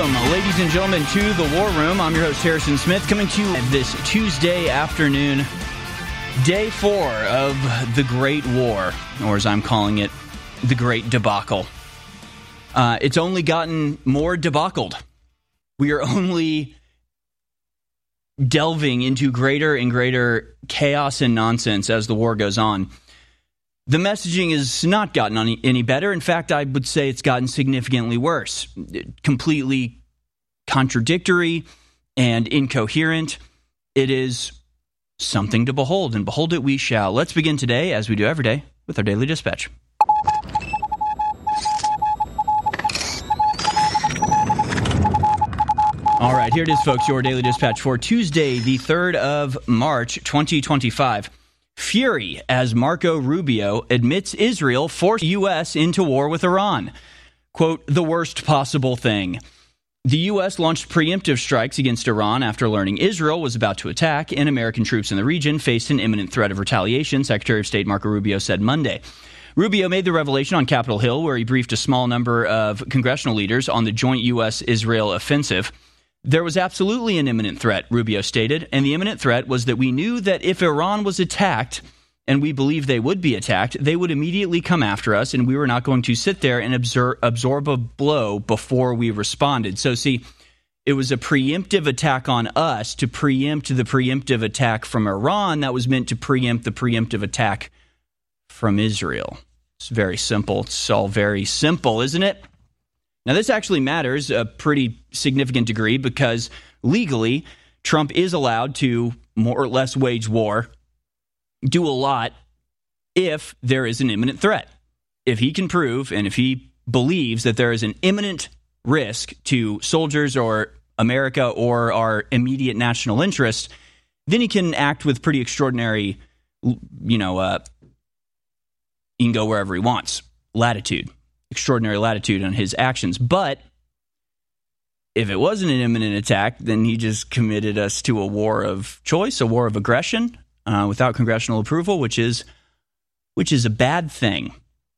Welcome, ladies and gentlemen, to the War Room. I'm your host, Harrison Smith, coming to you this Tuesday afternoon, day 4 of the Great War, or as I'm calling it, the Great Debacle. It's only gotten more debacled. We are only delving into greater and greater chaos and nonsense as the war goes on. The messaging has not gotten any better. In fact, I would say it's gotten significantly worse. Completely contradictory and incoherent. It is something to behold, and behold it we shall. Let's begin today, as we do every day, with our Daily Dispatch. All right, here it is, folks, your Daily Dispatch for Tuesday, the 3rd of March, 2025. Fury as Marco Rubio admits Israel forced U.S. into war with Iran. Quote, the worst possible thing. The U.S. launched preemptive strikes against Iran after learning Israel was about to attack, and American troops in the region faced an imminent threat of retaliation, Secretary of State Marco Rubio said Monday. Rubio made the revelation on Capitol Hill, where he briefed a small number of congressional leaders on the joint U.S.-Israel offensive. There was absolutely an imminent threat, Rubio stated, and the imminent threat was that we knew that if Iran was attacked, and we believed they would be attacked, they would immediately come after us, and we were not going to sit there and absorb a blow before we responded. So, see, it was a preemptive attack on us to preempt the preemptive attack from Iran that was meant to preempt the preemptive attack from Israel. It's very simple. It's all very simple, isn't it? Now, this actually matters a pretty significant degree because legally, Trump is allowed to more or less wage war, do a lot, if there is an imminent threat. If he can prove and if he believes that there is an imminent risk to soldiers or America or our immediate national interest, then he can act with pretty extraordinary, he can go wherever he wants. Extraordinary latitude on his actions. But if it wasn't an imminent attack, then he just committed us to a war of choice, a war of aggression, without congressional approval, which is a bad thing.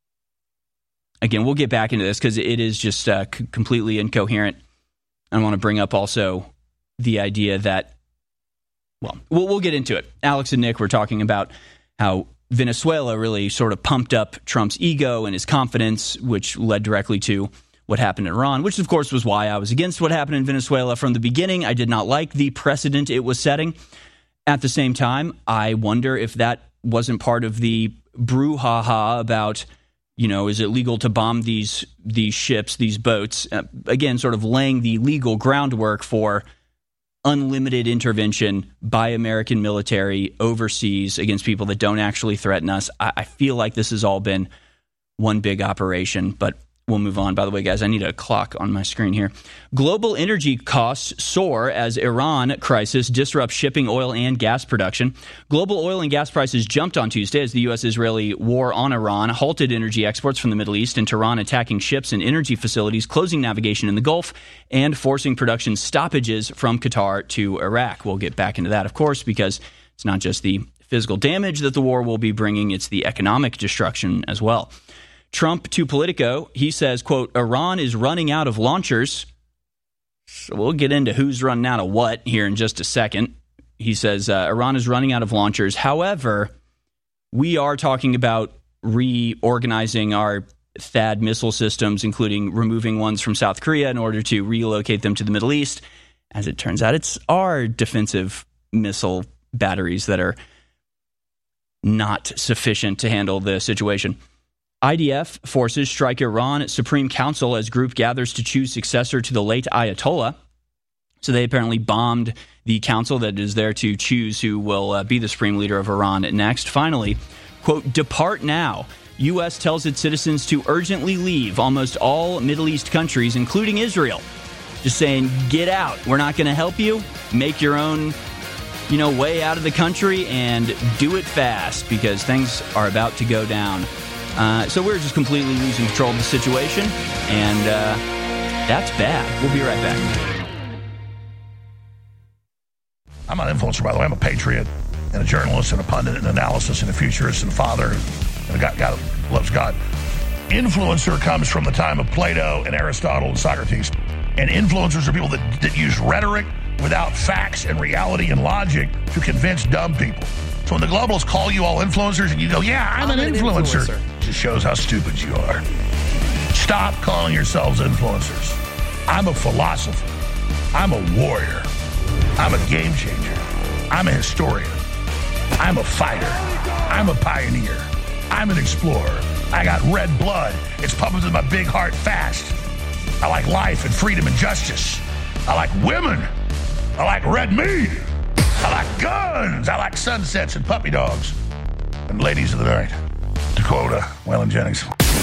Again, we'll get back into this because it is just completely incoherent. I want to bring up also the idea that, well, we'll get into it. Alex and Nick were talking about how Venezuela really sort of pumped up Trump's ego and his confidence, which led directly to what happened in Iran, which, of course, was why I was against what happened in Venezuela from the beginning. I did not like the precedent it was setting. At the same time, I wonder if that wasn't part of the brouhaha about, is it legal to bomb these ships, these boats? Again, sort of laying the legal groundwork for unlimited intervention by American military overseas against people that don't actually threaten us. I feel like this has all been one big operation, but we'll move on. By the way, guys, I need a clock on my screen here. Global energy costs soar as Iran crisis disrupts shipping oil and gas production. Global oil and gas prices jumped on Tuesday as the U.S.-Israeli war on Iran halted energy exports from the Middle East and Tehran attacking ships and energy facilities, closing navigation in the Gulf, and forcing production stoppages from Qatar to Iraq. We'll get back into that, of course, because it's not just the physical damage that the war will be bringing, it's the economic destruction as well. Trump to Politico, he says, quote, Iran is running out of launchers. So we'll get into who's running out of what here in just a second. He says Iran is running out of launchers. However, we are talking about reorganizing our THAAD missile systems, including removing ones from South Korea in order to relocate them to the Middle East. As it turns out, it's our defensive missile batteries that are not sufficient to handle the situation. IDF forces strike Iran Supreme Council as group gathers to choose successor to the late Ayatollah. So they apparently bombed the council that is there to choose who will be the supreme leader of Iran next. Finally, quote, depart now. U.S. tells its citizens to urgently leave almost all Middle East countries, including Israel. Just saying, get out. We're not going to help you. Make your own, way out of the country and do it fast because things are about to go down. So we're just completely losing control of the situation, and that's bad. We'll be right back. I'm not an influencer, by the way. I'm a patriot and a journalist and a pundit and an analysis and a futurist and a father and a guy who loves God. Influencer comes from the time of Plato and Aristotle and Socrates. And influencers are people that use rhetoric without facts and reality and logic to convince dumb people. So when the globalists call you all influencers and you go, yeah, I'm an influencer, it just shows how stupid you are. Stop calling yourselves influencers. I'm a philosopher. I'm a warrior. I'm a game changer. I'm a historian. I'm a fighter. I'm a pioneer. I'm an explorer. I got red blood. It's pumping through my big heart fast. I like life and freedom and justice. I like women. I like red meat. I like guns. I like sunsets and puppy dogs. And ladies of the night. To quote Waylon Jennings.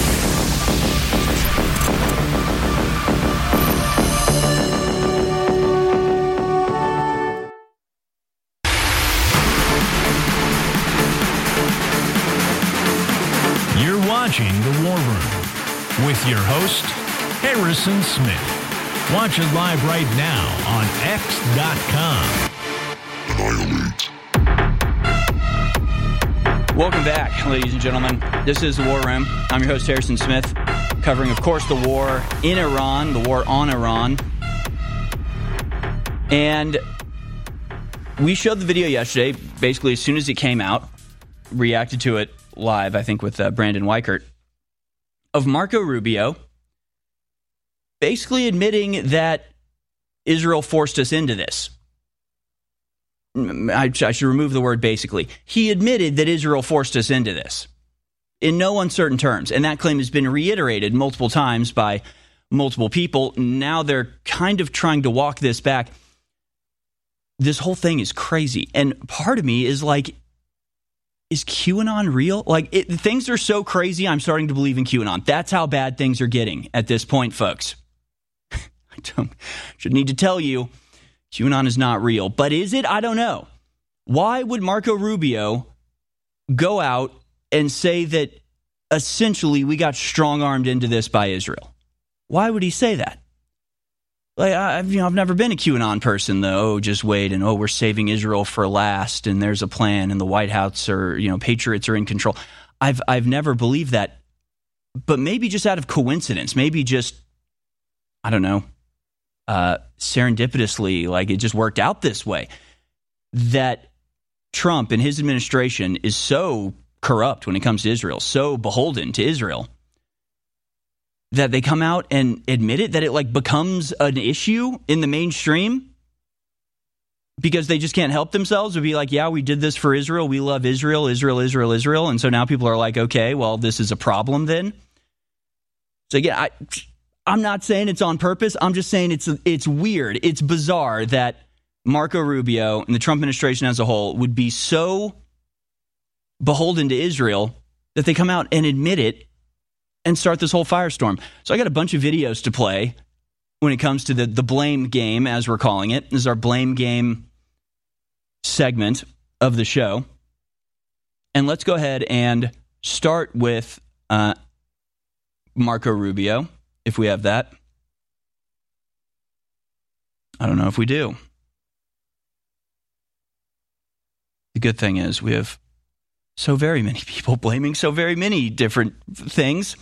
You're watching The War Room with your host, Harrison Smith. Watch it live right now on X.com. Welcome back, ladies and gentlemen. This is The War Room. I'm your host, Harrison Smith, covering, of course, the war in Iran, the war on Iran. And we showed the video yesterday, basically as soon as it came out, reacted to it live, I think, with Brandon Weichert, of Marco Rubio basically admitting that Israel forced us into this. I should remove the word basically. He admitted that Israel forced us into this in no uncertain terms. And that claim has been reiterated multiple times by multiple people. Now they're kind of trying to walk this back. This whole thing is crazy. And part of me is like, is QAnon real? Like, things are so crazy, I'm starting to believe in QAnon. That's how bad things are getting at this point, folks. Should need to tell you, QAnon is not real. But is it? I don't know. Why would Marco Rubio go out and say that essentially we got strong-armed into this by Israel? Why would he say that? Like, I've never been a QAnon person, though. Oh, just wait, and we're saving Israel for last, and there's a plan, and the White House or patriots are in control. I've never believed that, but maybe just out of coincidence, maybe just, I don't know, serendipitously, like it just worked out this way, that Trump and his administration is so corrupt when it comes to Israel, so beholden to Israel, that they come out and admit it, that it like becomes an issue in the mainstream because they just can't help themselves to be like, yeah, we did this for Israel. We love Israel, Israel, Israel, Israel. And so now people are like, okay, well, this is a problem then. So again, I'm not saying it's on purpose. I'm just saying it's weird. It's bizarre that Marco Rubio and the Trump administration as a whole would be so beholden to Israel that they come out and admit it and start this whole firestorm. So I got a bunch of videos to play when it comes to the blame game, as we're calling it. This is our blame game segment of the show. And let's go ahead and start with Marco Rubio, if we have that. I don't know if we do. The good thing is we have so very many people blaming so very many different things.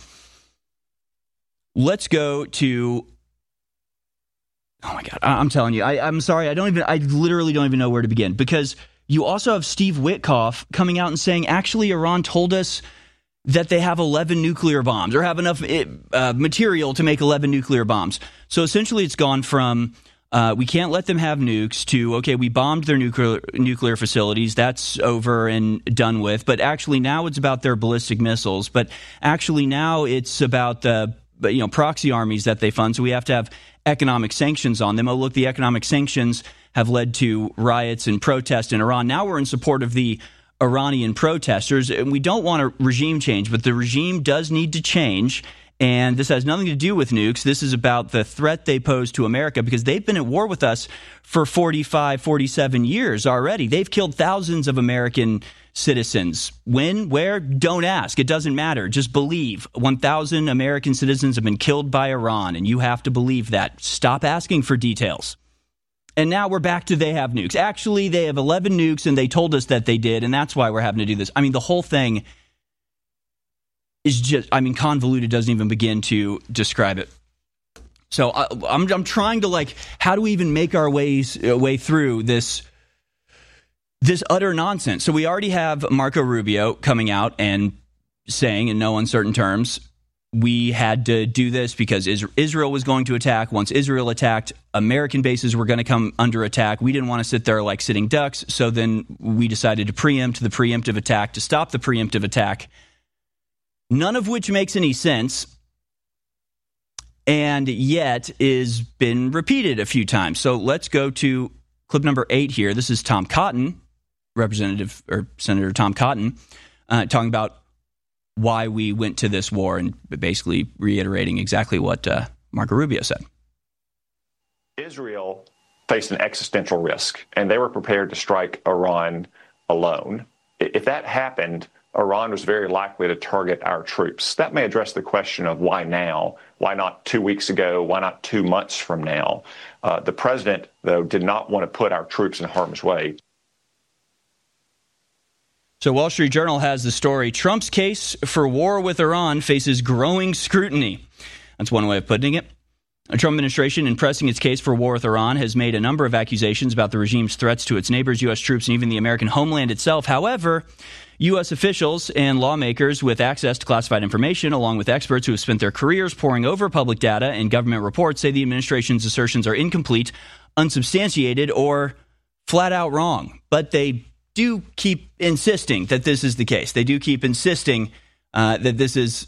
Let's go to, oh my God, I'm telling you, I'm sorry, I literally don't even know where to begin, because you also have Steve Witkoff coming out and saying, actually, Iran told us that they have 11 nuclear bombs or have enough material to make 11 nuclear bombs. So essentially it's gone from we can't let them have nukes to, okay, we bombed their nuclear facilities. That's over and done with. But actually now it's about their ballistic missiles. But actually now it's about the proxy armies that they fund. So we have to have economic sanctions on them. Oh, look, the economic sanctions have led to riots and protests in Iran. Now we're in support of the Iranian protesters, and we don't want a regime change, but the regime does need to change. And this has nothing to do with nukes. This is about the threat they pose to America, because they've been at war with us for 45, 47 years already. They've killed thousands of American citizens. When, where, don't ask. It doesn't matter. Just believe. 1,000 American citizens have been killed by Iran, and you have to believe that. Stop asking for details. And now we're back to they have nukes. Actually, they have 11 nukes, and they told us that they did, and that's why we're having to do this. I mean, the whole thing is just, convoluted, doesn't even begin to describe it. So I'm trying to how do we even make our way through this utter nonsense? So we already have Marco Rubio coming out and saying in no uncertain terms, we had to do this because Israel was going to attack. Once Israel attacked, American bases were going to come under attack. We didn't want to sit there like sitting ducks, so then we decided to preempt the preemptive attack to stop the preemptive attack, none of which makes any sense, and yet is been repeated a few times. So let's go to clip number 8 here. This is Tom Cotton, Senator Tom Cotton, talking about why we went to this war and basically reiterating exactly what Marco Rubio said. Israel faced an existential risk, and they were prepared to strike Iran alone. If that happened, Iran was very likely to target our troops. That may address the question of why now? Why not 2 weeks ago? Why not 2 months from now? The president, though, did not want to put our troops in harm's way. So Wall Street Journal has the story, Trump's case for war with Iran faces growing scrutiny. That's one way of putting it. The Trump administration, in pressing its case for war with Iran, has made a number of accusations about the regime's threats to its neighbors, U.S. troops, and even the American homeland itself. However, U.S. officials and lawmakers with access to classified information, along with experts who have spent their careers poring over public data and government reports, say the administration's assertions are incomplete, unsubstantiated, or flat out wrong. But they do keep insisting that this is the case. They do keep insisting that this is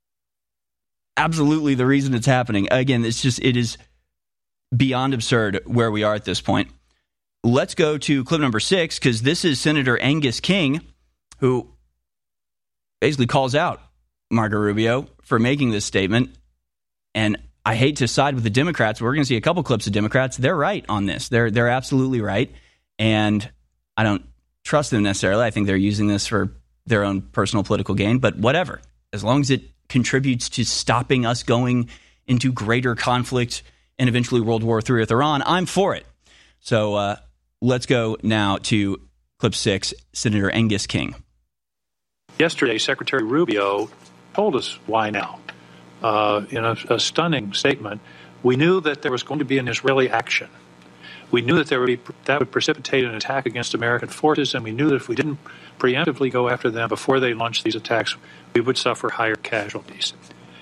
absolutely the reason it's happening. Again, it is beyond absurd where we are at this point. Let's go to clip number 6, because this is Senator Angus King, who basically calls out Marco Rubio for making this statement. And I hate to side with the Democrats, but we're going to see a couple clips of Democrats. They're right on this. They're absolutely right. And I don't trust them necessarily. I think they're using this for their own personal political gain, but whatever. As long as it contributes to stopping us going into greater conflict and eventually World War III with Iran, I'm for it. So let's go now to clip 6, Senator Angus King. Yesterday, Secretary Rubio told us why now. In a stunning statement, we knew that there was going to be an Israeli action. We knew that that would precipitate an attack against American forces, and we knew that if we didn't preemptively go after them before they launched these attacks, we would suffer higher casualties.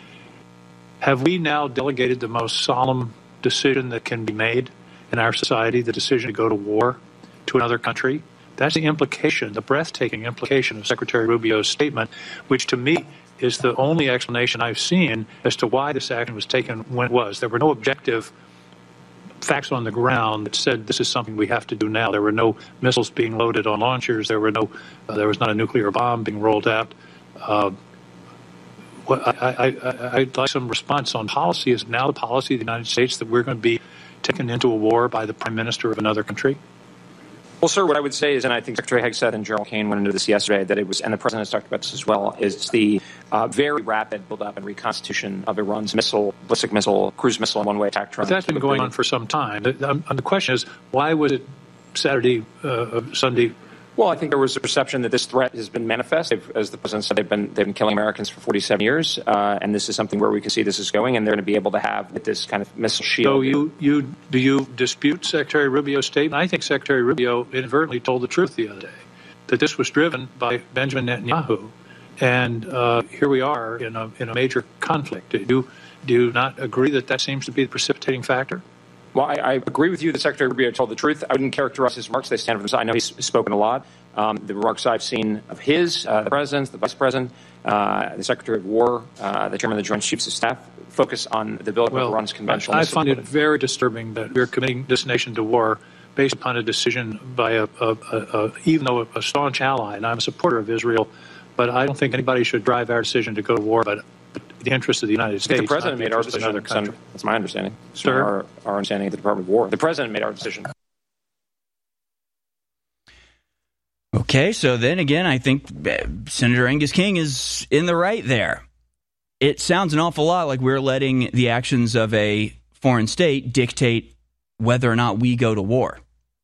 Have we now delegated the most solemn decision that can be made in our society, the decision to go to war to another country? That's the implication, the breathtaking implication of Secretary Rubio's statement, which to me is the only explanation I've seen as to why this action was taken when it was. There were no objective facts on the ground that said this is something we have to do now. There were no missiles being loaded on launchers. There was not a nuclear bomb being rolled out. I'd like some response on policy. Is now the policy of the United States that we're going to be taken into a war by the prime minister of another country? Well, sir, what I would say is, and I think Secretary Hegseth and General Kane went into this yesterday, that it was, and the president has talked about this as well, is the very rapid buildup and reconstitution of Iran's ballistic missile, cruise missile, and one-way attack drone. But that's been going on for some time. The question is, why was it Sunday? Well, I think there was a perception that this threat has been manifest. As the president said, they've been killing Americans for 47 years, and this is something where we can see this is going, and they're going to be able to have this kind of missile shield. So do you dispute Secretary Rubio's statement? I think Secretary Rubio inadvertently told the truth the other day, that this was driven by Benjamin Netanyahu, and here we are in a major conflict. Do you not agree that seems to be the precipitating factor? Well, I agree with you that Secretary Rubio told the truth. I wouldn't characterize his remarks. They stand for themselves. I know he's spoken a lot. The remarks I've seen of his, the president's, the vice president, the Secretary of War, the chairman of the Joint Chiefs of Staff, focus on the buildup of Iran's conventional missile. I find it very disturbing that we're committing this nation to war based upon a decision by even though a staunch ally, and I'm a supporter of Israel, but I don't think anybody should drive our decision to go to war, but the interest of the United States. The president made our decision. That's my understanding. Sir? Our understanding of the Department of War. The president made our decision. Okay, so then again, I think Senator Angus King is in the right there. It sounds an awful lot like we're letting the actions of a foreign state dictate whether or not we go to war.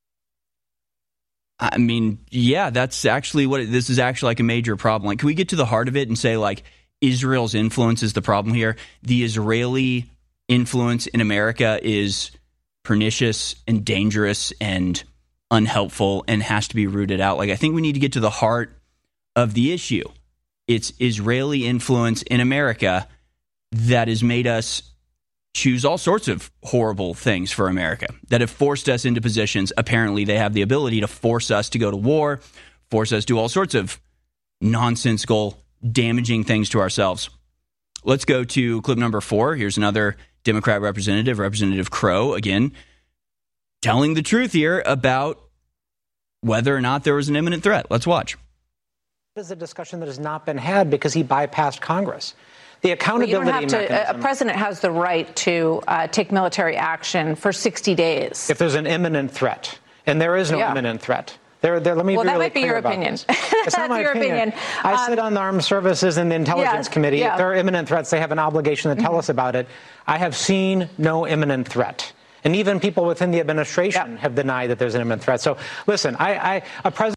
I mean, yeah, that's actually this is actually like a major problem. Like, can we get to the heart of it and say, like, Israel's influence is the problem here? The Israeli influence in America is pernicious and dangerous and unhelpful and has to be rooted out. Like, I think we need to get to the heart of the issue. It's Israeli influence in America that has made us choose all sorts of horrible things for America, that have forced us into positions. Apparently, they have the ability to force us to go to war, force us to do all sorts of nonsensical, damaging things to ourselves. Let's go to clip number 4. Here's another Democrat representative, Representative Crow, again, telling the truth here about whether or not there was an imminent threat. Let's watch. This is a discussion that has not been had because he bypassed Congress. The accountability mechanism. A president has the right to take military action for 60 days. If there's an imminent threat, and there is no imminent threat. Let me be that really might be clear your about opinion. this. It's not my your opinion. I sit on the Armed Services and the Intelligence Committee. If there are imminent threats, they have an obligation to tell us about it. I have seen no imminent threat. And even people within the administration have denied that there's an imminent threat. So, listen, a president.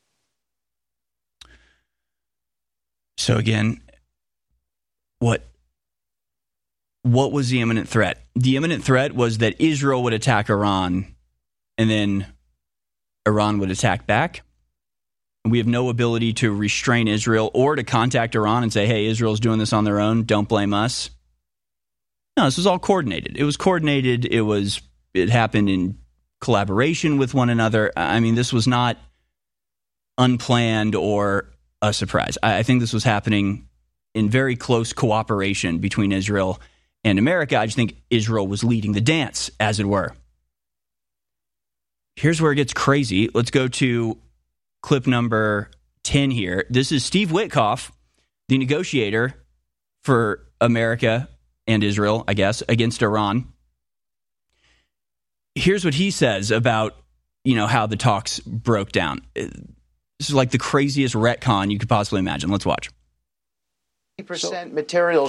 So, again, what was the imminent threat? The imminent threat was that Israel would attack Iran, and then Iran would attack back. We have no ability to restrain Israel or to contact Iran and say, hey, Israel's doing this on their own. Don't blame us. No, this was all coordinated. It was coordinated. It happened in collaboration with one another. I mean, this was not unplanned or a surprise. I think this was happening in very close cooperation between Israel and America. I just think Israel was leading the dance, as it were. Here's where it gets crazy. Let's go to clip number 10 here. This is Steve Witkoff, the negotiator for America and Israel, I guess, against Iran. Here's what he says about, how the talks broke down. This is like the craziest retcon you could possibly imagine. Let's watch. 90% material,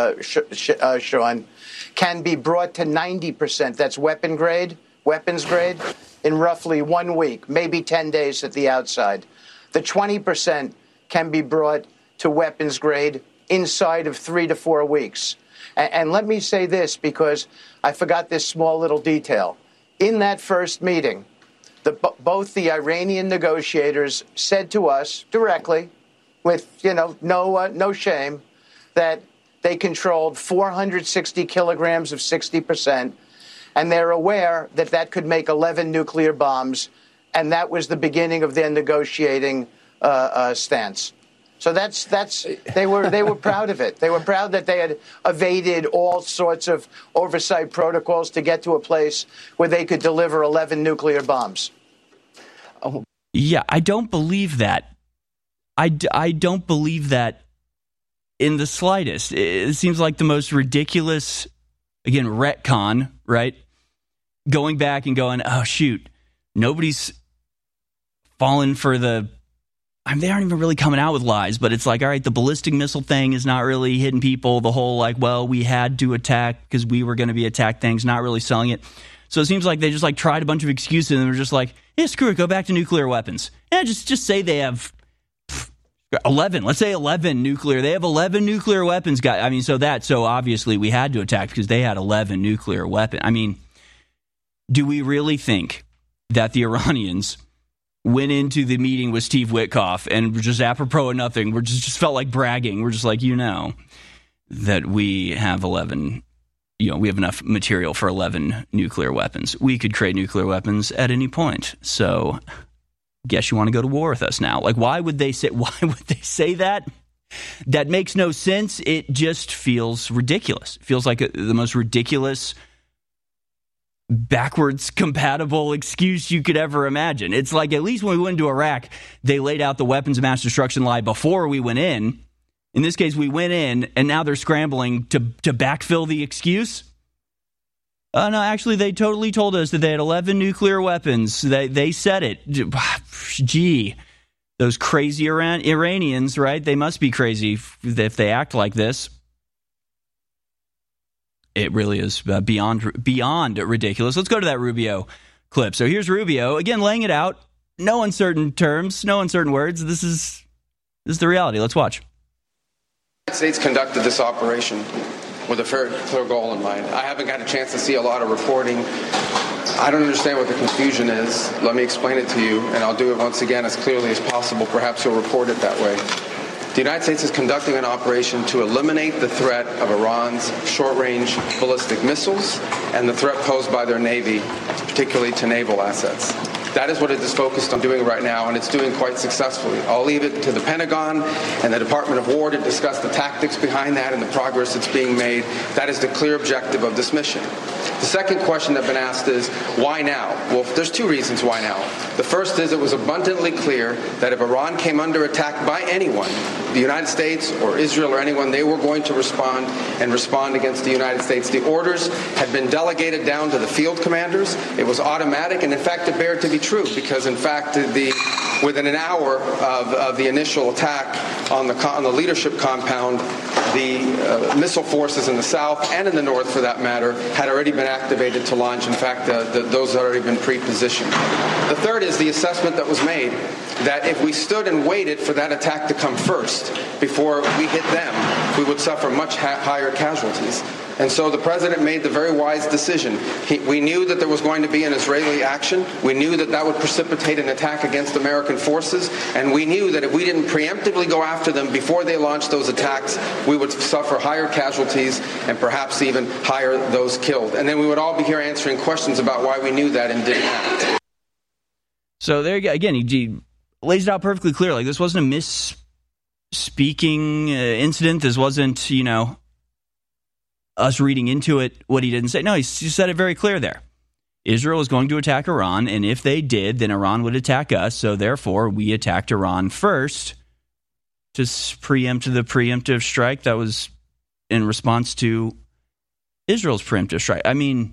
Sean, can be brought to 90%. That's weapons grade, in roughly 1 week, maybe 10 days at the outside. The 20% can be brought to weapons grade inside of 3 to 4 weeks. And let me say this, because I forgot this small little detail. In that first meeting, both the Iranian negotiators said to us directly, with no shame, that they controlled 460 kilograms of 60%, and they're aware that that could make 11 nuclear bombs, and that was the beginning of their negotiating stance. So they were proud of it. They were proud that they had evaded all sorts of oversight protocols to get to a place where they could deliver 11 nuclear bombs. Yeah, I don't believe that. I don't believe that in the slightest. It seems like the most ridiculous, again, retcon, right? Going back and going, oh, shoot, nobody's fallen for the... they aren't even really coming out with lies, but it's like, all right, the ballistic missile thing is not really hitting people. The whole, we had to attack because we were going to be attacked thing's not really selling it. So it seems like they just, tried a bunch of excuses and were just like, yeah, screw it, go back to nuclear weapons. Yeah, just say they have 11. Let's say 11 nuclear. They have 11 nuclear weapons, guys. So obviously we had to attack because they had 11 nuclear weapons. Do we really think that the Iranians went into the meeting with Steve Witkoff and were just apropos of nothing? We just felt like bragging. We're just like, that we have 11, we have enough material for 11 nuclear weapons. We could create nuclear weapons at any point. So guess you want to go to war with us now. Why would they say that? That makes no sense. It just feels ridiculous. It feels like the most ridiculous, backwards compatible excuse you could ever imagine. It's like, at least when we went into Iraq, they laid out the weapons of mass destruction lie before we went in. In this case, we went in, and now they're scrambling to backfill the excuse. No, actually, they totally told us that they had 11 nuclear weapons. They said it. Gee, those crazy Iranians, right? They must be crazy if they act like this. It really is beyond ridiculous. Let's go to that Rubio clip. So here's Rubio, again, laying it out. No uncertain terms, no uncertain words. This is the reality. Let's watch. The United States conducted this operation with a very clear goal in mind. I haven't got a chance to see a lot of reporting. I don't understand what the confusion is. Let me explain it to you, and I'll do it once again as clearly as possible. Perhaps you'll report it that way. The United States is conducting an operation to eliminate the threat of Iran's short-range ballistic missiles and the threat posed by their Navy, particularly to naval assets. That is what it is focused on doing right now, and it's doing quite successfully. I'll leave it to the Pentagon and the Department of War to discuss the tactics behind that and the progress that's being made. That is the clear objective of this mission. The second question that's been asked is, why now? Well, there's two reasons why now. The first is it was abundantly clear that if Iran came under attack by anyone, the United States or Israel or anyone, they were going to respond against the United States. The orders had been delegated down to the field commanders. It was automatic, and in fact, it bared to be true, because in fact, within an hour of the initial attack on the leadership compound, the missile forces in the south and in the north, for that matter, had already been activated to launch. In fact, those had already been pre-positioned. The third is the assessment that was made that if we stood and waited for that attack to come first before we hit them, we would suffer much higher casualties. And so the president made the very wise decision. We knew that there was going to be an Israeli action. We knew that that would precipitate an attack against American forces. And we knew that if we didn't preemptively go after them before they launched those attacks, we would suffer higher casualties and perhaps even higher those killed. And then we would all be here answering questions about why we knew that and didn't act. So there you go. Again, he lays it out perfectly clear. Like, this wasn't a misspeaking incident. This wasn't, us reading into it what he didn't say. No, he said it very clear there. Israel is going to attack Iran, and if they did, then Iran would attack us. So therefore, we attacked Iran first to preempt the preemptive strike that was in response to Israel's preemptive strike. I mean,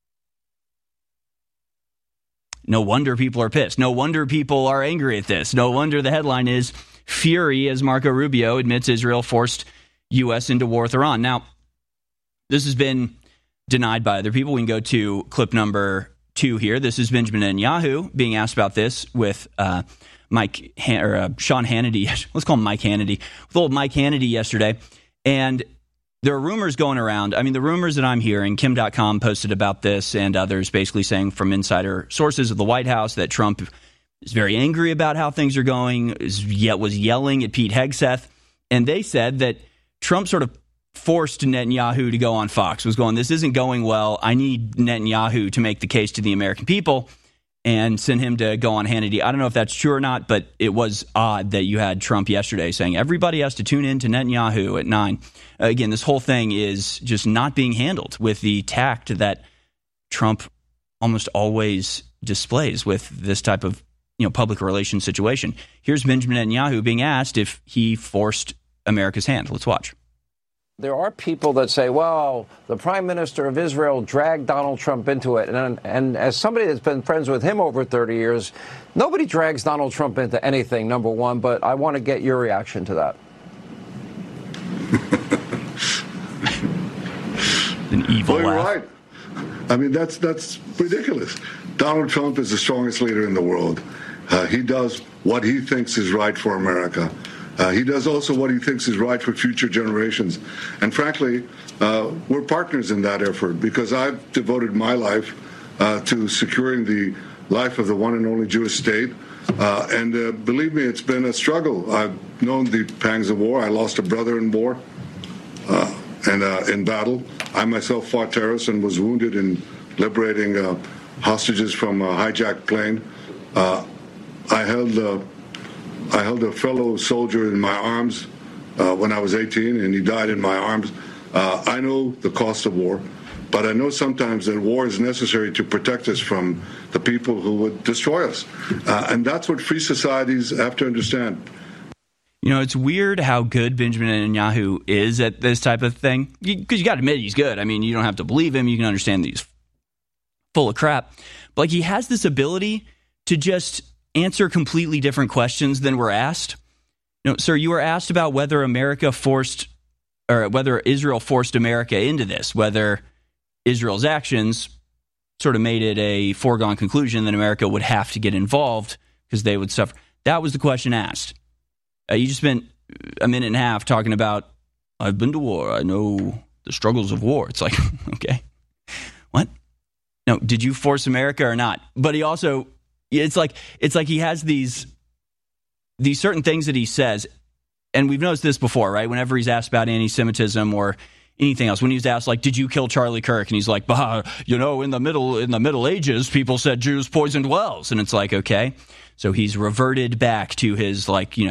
no wonder people are pissed. No wonder people are angry at this. No wonder the headline is Fury as Marco Rubio admits Israel forced U.S. into war with Iran. Now, this has been denied by other people. We can go to clip number 2 here. This is Benjamin Netanyahu being asked about this with Sean Hannity. Let's call him Mike Hannity. With old Mike Hannity yesterday. And there are rumors going around. I mean, the rumors that I'm hearing, Kim.com posted about this and others basically saying from insider sources of the White House that Trump is very angry about how things are going, was yelling at Pete Hegseth. And they said that Trump sort of forced Netanyahu to go on Fox, was going, this isn't going well. I need Netanyahu to make the case to the American people, and send him to go on Hannity. I don't know if that's true or not, but it was odd that you had Trump yesterday saying everybody has to tune in to Netanyahu at 9. Again, this whole thing is just not being handled with the tact that Trump almost always displays with this type of public relations situation. Here's Benjamin Netanyahu being asked if he forced America's hand. Let's watch. There are people that say, well, the prime minister of Israel dragged Donald Trump into it. And as somebody that's been friends with him over 30 years, nobody drags Donald Trump into anything, number one. But I want to get your reaction to that. An evil laugh. You're right. I mean, that's ridiculous. Donald Trump is the strongest leader in the world. He does what he thinks is right for America. He does also what he thinks is right for future generations. And frankly, we're partners in that effort because I've devoted my life to securing the life of the one and only Jewish state. And believe me, it's been a struggle. I've known the pangs of war. I lost a brother in war and in battle. I myself fought terrorists and was wounded in liberating hostages from a hijacked plane. I held a fellow soldier in my arms when I was 18, and he died in my arms. I know the cost of war, but I know sometimes that war is necessary to protect us from the people who would destroy us. And that's what free societies have to understand. It's weird how good Benjamin Netanyahu is at this type of thing. Because you got to admit he's good. I mean, you don't have to believe him. You can understand that he's full of crap. But he has this ability to just answer completely different questions than were asked. Sir, you were asked about whether whether Israel forced America into this, whether Israel's actions sort of made it a foregone conclusion that America would have to get involved because they would suffer. That was the question asked. You just spent a minute and a half talking about, I've been to war. I know the struggles of war. It's like, okay, what? No, did you force America or not? But he also, it's like he has these certain things that he says, and we've noticed this before, right? Whenever he's asked about anti-Semitism or anything else, when he was asked, like, did you kill Charlie Kirk? And he's like, bah, in the Middle Ages, people said Jews poisoned wells. And it's like, okay. So he's reverted back to his,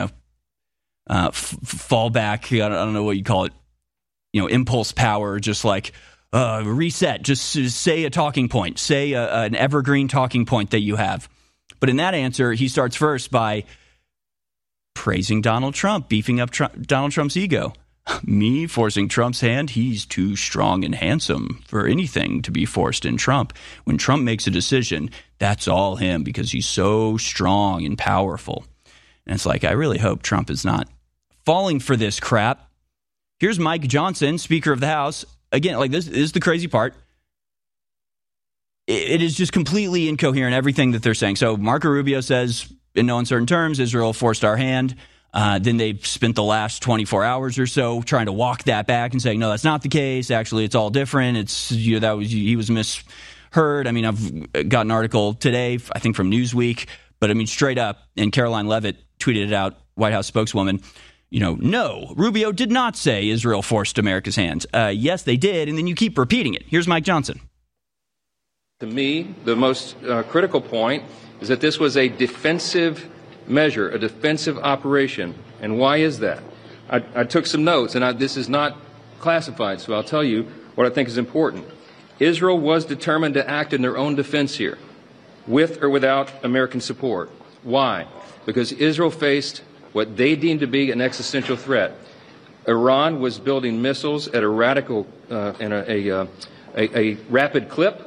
fallback, I don't know what you call it, impulse power, just like reset, just say a talking point, say an evergreen talking point that you have. But in that answer, he starts first by praising Donald Trump, beefing up Donald Trump's ego. Me forcing Trump's hand, he's too strong and handsome for anything to be forced in Trump. When Trump makes a decision, that's all him because he's so strong and powerful. And it's like, I really hope Trump is not falling for this crap. Here's Mike Johnson, Speaker of the House. Again, this is the crazy part. It is just completely incoherent, everything that they're saying. So Marco Rubio says, in no uncertain terms, Israel forced our hand. Then they've spent the last 24 hours or so trying to walk that back and saying, no, that's not the case. Actually, it's all different. He was misheard. I mean, I've got an article today, I think from Newsweek, but I mean, straight up, and Caroline Leavitt tweeted it out, White House spokeswoman, no, Rubio did not say Israel forced America's hands. Yes, they did. And then you keep repeating it. Here's Mike Johnson. To me, the most critical point is that this was a defensive measure, a defensive operation. And why is that? I took some notes, and this is not classified, so I'll tell you what I think is important. Israel was determined to act in their own defense here, with or without American support. Why? Because Israel faced what they deemed to be an existential threat. Iran was building missiles at a radical and a rapid clip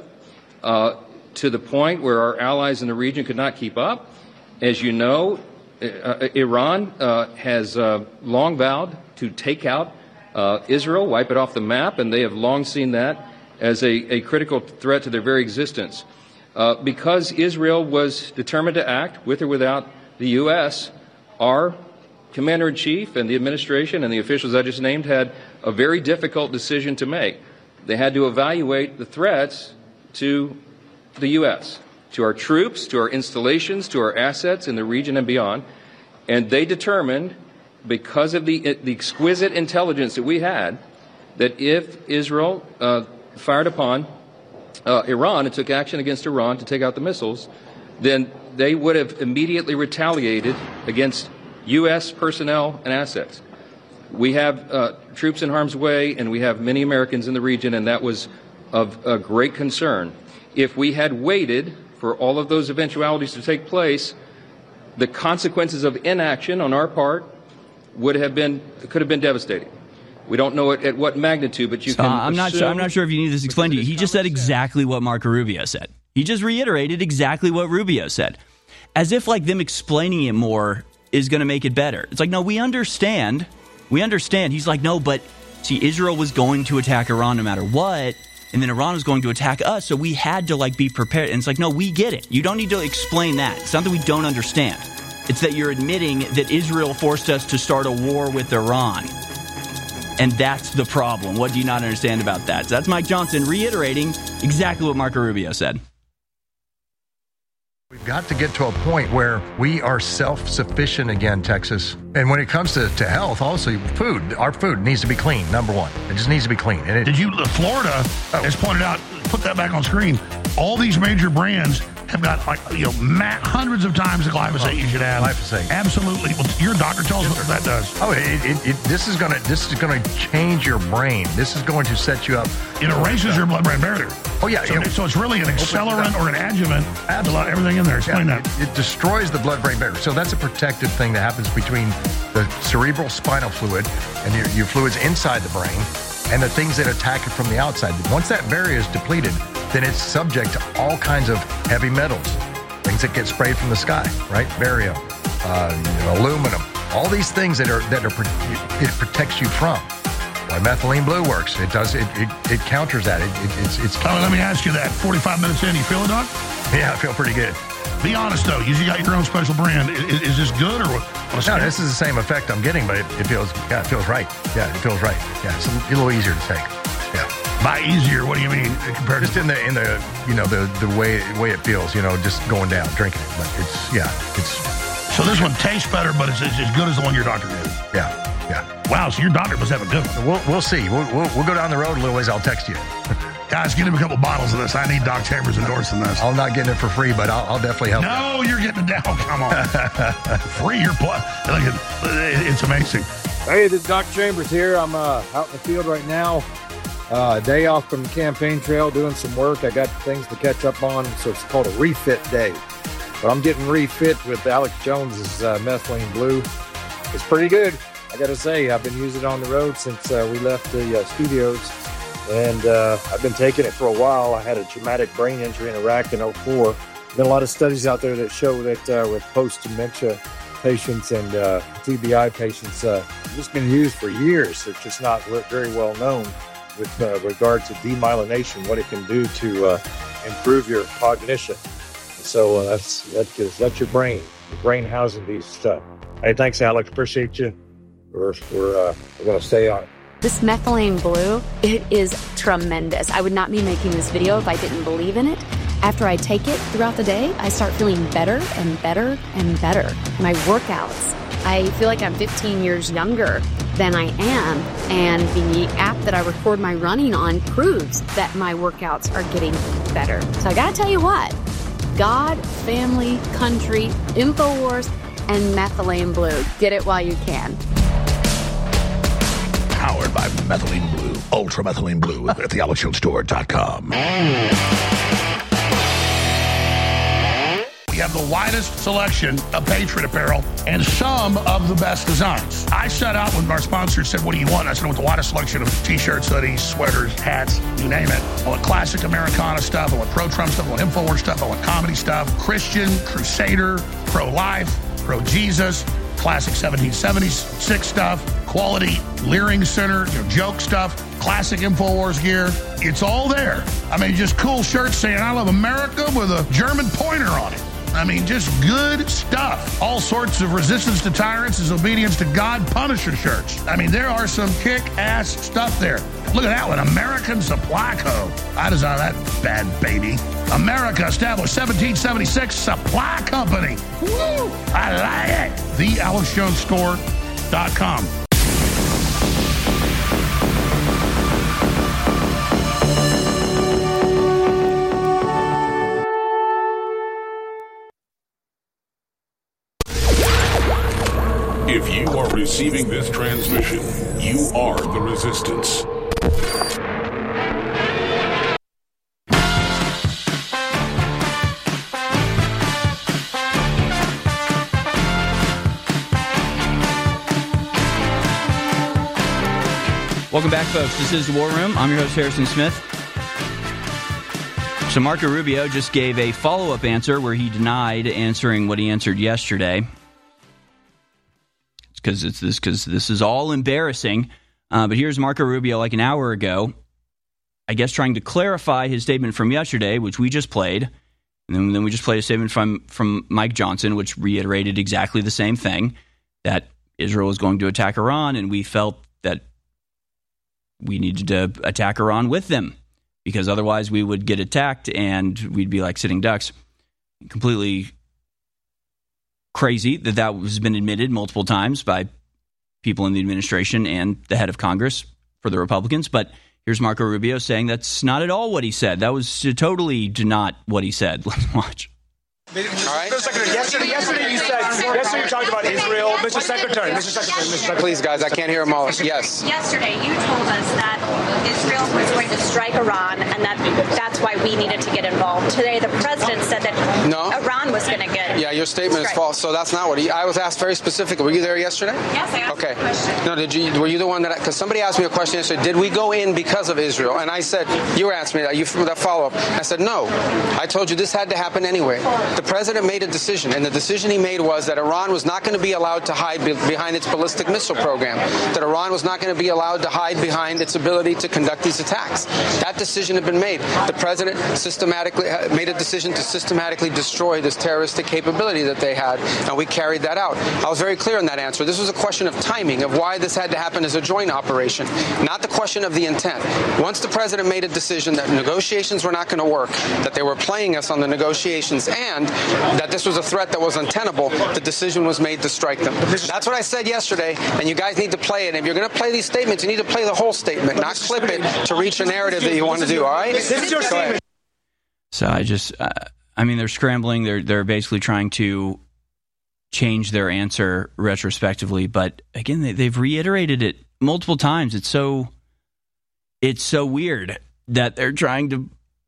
to the point where our allies in the region could not keep up. As you know, Iran has long vowed to take out Israel, wipe it off the map, and they have long seen that as a critical threat to their very existence. Because Israel was determined to act, with or without the U.S., our commander-in-chief and the administration and the officials I just named had a very difficult decision to make. They had to evaluate the threats to the U.S., to our troops, to our installations, to our assets in the region and beyond. And they determined, because of the exquisite intelligence that we had, that if Israel fired upon Iran and took action against Iran to take out the missiles, then they would have immediately retaliated against U.S. personnel and assets. We have troops in harm's way, and we have many Americans in the region, and that was of great concern. If we had waited for all of those eventualities to take place, the consequences of inaction on our part could have been devastating. We don't know at what magnitude, but you can. I'm not sure if you need this explained to you. He just said exactly what Marco Rubio said. He just reiterated exactly what Rubio said, as if them explaining it more is going to make it better. It's like, no, we understand. He's like, no, but see, Israel was going to attack Iran no matter what. And then Iran was going to attack us, so we had to be prepared. And it's like, no, we get it. You don't need to explain that. It's not that we don't understand. It's that you're admitting that Israel forced us to start a war with Iran. And that's the problem. What do you not understand about that? So that's Mike Johnson reiterating exactly what Marco Rubio said. We've got to get to a point where we are self-sufficient again, Texas. And when it comes to health, also food, our food needs to be clean, number one. It just needs to be clean. And Florida has pointed out, put that back on screen, all these major brands have got hundreds of times the glyphosate you should have. Glyphosate. Absolutely. Well, your doctor tells us what that does. Oh, this is gonna change your brain. This is going to set you up. It erases your blood-brain barrier. Oh yeah. So it's really an accelerant or an adjuvant to allow everything in there. Explain that. It destroys the blood-brain barrier. So that's a protective thing that happens between the cerebral spinal fluid and your fluids inside the brain and the things that attack it from the outside. Once that barrier is depleted, then it's subject to all kinds of heavy metals, things that get sprayed from the sky, right? Barium, aluminum, all these things that it protects you from. Why methylene blue works? It counters that. It's. Let me ask you that. 45 minutes in, you feel it, Doc? Yeah, I feel pretty good. Be honest though, you got your own special brand. Is this good or what? No, this is the same effect I'm getting, but it feels right. Yeah, it feels right. Yeah, it's a little easier to take. By easier, what do you mean? Compared just in the the way it feels, just going down, drinking it. But it's. So this one tastes better, but it's as good as the one your doctor gave. Yeah. Wow, so your doctor must have a good one. We'll see. We'll go down the road a little ways. I'll text you. Guys, get him a couple bottles of this. I need Doc Chambers endorsing this. I'm not getting it for free, but I'll definitely help. No, you're getting it down. Come on. Free your blood. It's amazing. Hey, this is Doc Chambers here. I'm out in the field right now. Day off from the campaign trail, doing some work. I got things to catch up on, so it's called a refit day. But I'm getting refit with Alex Jones's Methylene Blue. It's pretty good. I got to say, I've been using it on the road since we left the studios, and I've been taking it for a while. I had a traumatic brain injury in Iraq in 2004. Been a lot of studies out there that show that with post-dementia patients and TBI patients, it's been used for years. It's just not very well known with regard to demyelination, what it can do to improve your cognition. So that's your brain housing these stuff. Hey, thanks, Alex. Appreciate you. We're going to stay on it. This Methylene Blue, it is tremendous. I would not be making this video if I didn't believe in it. After I take it throughout the day, I start feeling better and better and better. My workouts, I feel like I'm 15 years younger than I am. And the app that I record my running on proves that my workouts are getting better. So I got to tell you what, God, family, country, InfoWars, and Methylene Blue. Get it while you can. Powered by Methylene Blue, Ultra Methylene Blue at thealexshowstore.com. We have the widest selection of Patriot apparel and some of the best designs. I set out when our sponsor said, what do you want? I said, I want the widest selection of t-shirts, hoodies, sweaters, hats, you name it. I want classic Americana stuff. I want pro-Trump stuff. I want InfoWars stuff. I want comedy stuff. Christian, Crusader, pro-life, pro-Jesus, classic 1776 stuff, quality Leering Center, joke stuff, classic InfoWars gear. It's all there. I mean, just cool shirts saying, I love America with a German pointer on it. I mean, just good stuff. All sorts of resistance to tyrants is obedience to God Punisher shirts. I mean, there are some kick-ass stuff there. Look at that one, American Supply Co. I designed that bad baby. America established 1776 Supply Company. Woo! I like it. TheAlexJonesStore.com. If you are receiving this transmission, you are the resistance. Welcome back, folks. This is The War Room. I'm your host, Harrison Smith. So Marco Rubio just gave a follow-up answer where he denied answering what he answered yesterday. Because this is all embarrassing. But here's Marco Rubio like an hour ago, I guess trying to clarify his statement from yesterday, which we just played. And then we just played a statement from Mike Johnson, which reiterated exactly the same thing, that Israel was going to attack Iran, and we felt that we needed to attack Iran with them, because otherwise we would get attacked and we'd be like sitting ducks. Completely crazy that has been admitted multiple times by people in the administration and the head of Congress for the Republicans. But here's Marco Rubio saying that's not at all what he said. That was totally not what he said. Let's watch. All right. Mr. Secretary, yesterday you talked about Israel. Mr. Secretary. Please, guys, I can't hear them all. Yes. Yesterday, you told us that Israel was going to strike Iran, and that's why we needed to get involved. Today, the president said that Iran was going to get. Yeah, your statement is false. So that's not what I was asked very specifically. Were you there yesterday? Yes, I asked okay. a question. No, were you the one that? Because somebody asked me a question yesterday. Did we go in because of Israel? And I said, you were asking me that follow up. I said no. I told you this had to happen anyway. The president made a decision, and the decision he made was that Iran was was not going to be allowed to hide behind its ballistic missile program, that Iran was not going to be allowed to hide behind its ability to conduct these attacks. That decision had been made. The president systematically made a decision to systematically destroy this terroristic capability that they had, and we carried that out. I was very clear in that answer. This was a question of timing, of why this had to happen as a joint operation, not the question of the intent. Once the president made a decision that negotiations were not going to work, that they were playing us on the negotiations, and that this was a threat that was untenable, the decision was made to strike them. That's what I said yesterday, and you guys need to play it. If you're going to play these statements, you need to play the whole statement, not clip it to reach a narrative that you want to do, all right? So they're scrambling. They're basically trying to change their answer retrospectively. But again, they've reiterated it multiple times. It's so weird that they're trying to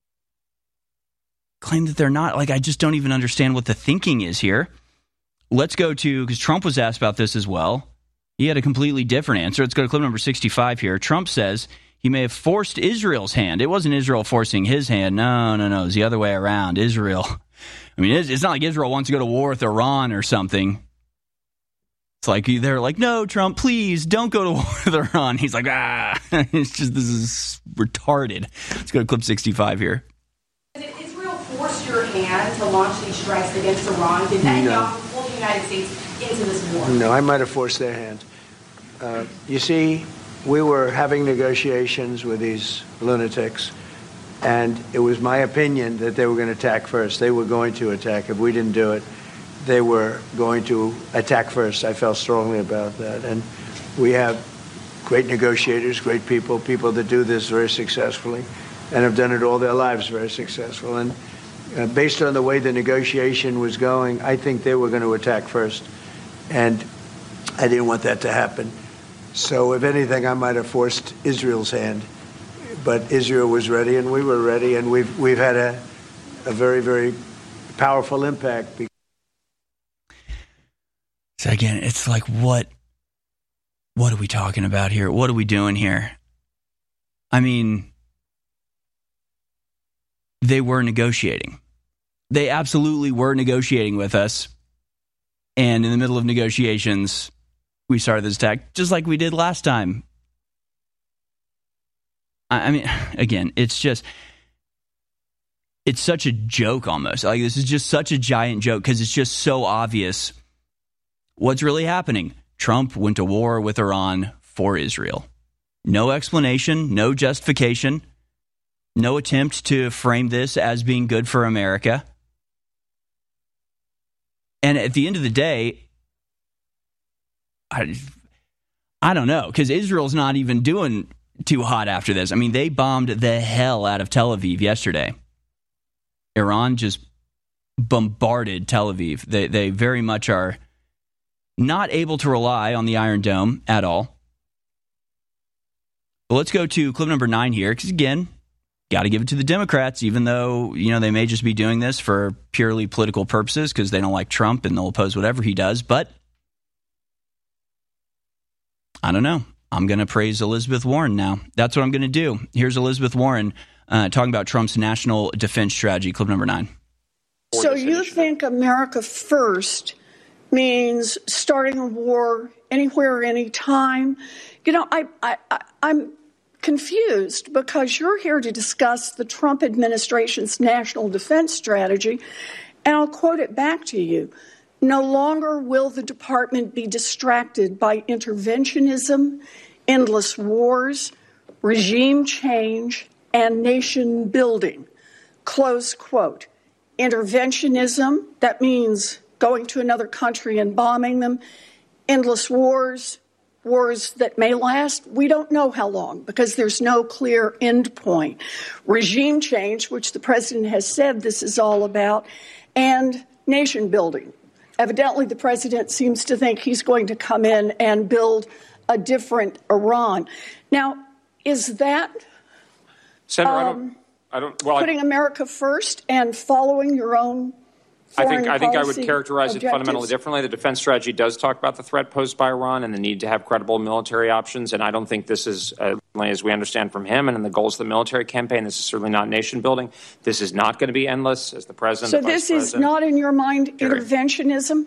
claim that they're not. Like, I just don't even understand what the thinking is here. Let's go to, because Trump was asked about this as well. He had a completely different answer. Let's go to clip number 65 here. Trump says he may have forced Israel's hand. It wasn't Israel forcing his hand. No. It was the other way around. Israel. I mean, it's not like Israel wants to go to war with Iran or something. It's like they're like, no, Trump, please don't go to war with Iran. He's like, it's just, this is retarded. Let's go to clip 65 here. Did Israel force your hand to launch these strikes against Iran? Did Netanyahu pull the United States into this war? No, I might have forced their hand. You see, we were having negotiations with these lunatics, and it was my opinion that they were going to attack first. They were going to attack. If we didn't do it, they were going to attack first. I felt strongly about that. And we have great negotiators, great people that do this very successfully and have done it all their lives very successful. And based on the way the negotiation was going, I think they were going to attack first. And I didn't want that to happen. So if anything, I might have forced Israel's hand. But Israel was ready and we were ready, and we've had a very, very powerful impact. So again, it's like, what are we talking about here? What are we doing here? I mean, they were negotiating. They absolutely were negotiating with us. And in the middle of negotiations, we started this attack just like we did last time. I mean, again, it's such a joke almost. Like, this is just such a giant joke because it's just so obvious what's really happening. Trump went to war with Iran for Israel. No explanation, no justification, no attempt to frame this as being good for America. And at the end of the day, I don't know, because Israel's not even doing too hot after this. I mean, they bombed the hell out of Tel Aviv yesterday. Iran just bombarded Tel Aviv. They very much are not able to rely on the Iron Dome at all. But let's go to clip number 9 here, because again, got to give it to the Democrats, even though, they may just be doing this for purely political purposes because they don't like Trump and they'll oppose whatever he does. But I don't know. I'm going to praise Elizabeth Warren now. That's what I'm going to do. Here's Elizabeth Warren talking about Trump's national defense strategy, clip number 9. So you think America first means starting a war anywhere, anytime? I'm confused because you're here to discuss the Trump administration's national defense strategy, and I'll quote it back to you. No longer will the department be distracted by interventionism, endless wars, regime change, and nation building. Close quote. Interventionism, that means going to another country and bombing them. Endless wars, wars that may last, we don't know how long because there's no clear end point. Regime change, which the president has said this is all about, and nation building. Evidently, the president seems to think he's going to come in and build a different Iran. Now, is that Senator, putting America first and following your own foreign I think I would policy characterize objectives? it fundamentally differently. The defense strategy does talk about the threat posed by Iran and the need to have credible military options, and I don't think this is, as we understand from him and in the goals of the military campaign, this is certainly not nation building. This is not going to be endless, as the president. So this is not, in your mind, interventionism?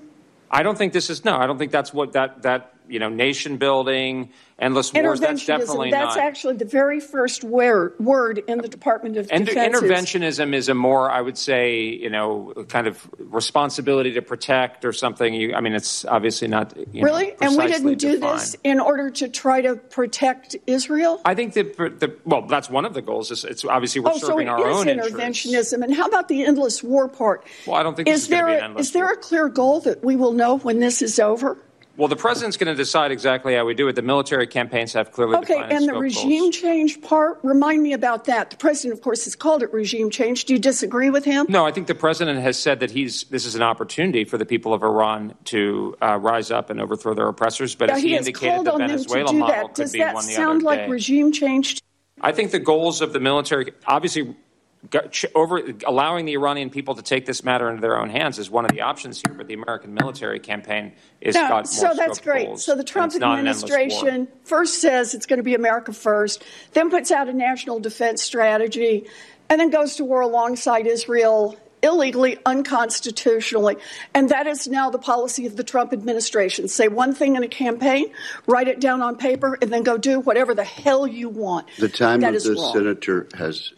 I don't think this is I don't think that's what that nation building, endless wars. That's definitely That's actually the very first word in the Department of Defense. Interventionism is a more, I would say, kind of responsibility to protect or something. It's obviously not really. And we didn't do this in order to try to protect Israel. I think that that's one of the goals. It's obviously we're serving our own interventionism. Interests. And how about the endless war part? Well, I don't think this is going to be an endless war. Is there a clear goal that we will know when this is over? Well, the president's going to decide exactly how we do it. The military campaigns have clearly defined Okay, and the regime change part, remind me about that. The president, of course, has called it regime change. Do you disagree with him? No, I think the president has said that this is an opportunity for the people of Iran to rise up and overthrow their oppressors. But as he indicated, the Venezuela model could be one the other day. Does that sound like regime change? I think the goals of the military, obviously, allowing the Iranian people to take this matter into their own hands is one of the options here, but the American military campaign is got more so that's great. Goals, so the Trump administration first says it's going to be America first, then puts out a national defense strategy, and then goes to war alongside Israel illegally, unconstitutionally. And that is now the policy of the Trump administration. Say one thing in a campaign, write it down on paper, and then go do whatever the hell you want. The time of the senator has...